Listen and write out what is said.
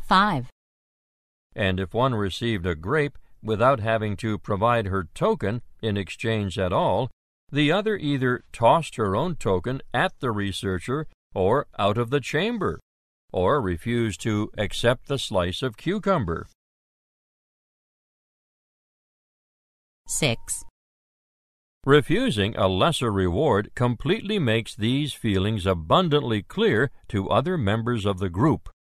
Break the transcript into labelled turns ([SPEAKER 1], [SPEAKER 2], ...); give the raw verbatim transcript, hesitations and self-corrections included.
[SPEAKER 1] five.
[SPEAKER 2] And if one received a grape without having to provide her token in exchange at all, the other either tossed her own token at the researcher or out of the chamber, or refused to accept the slice of cucumber.
[SPEAKER 1] six.
[SPEAKER 2] Refusing a lesser reward completely makes these feelings abundantly clear to other members of the group.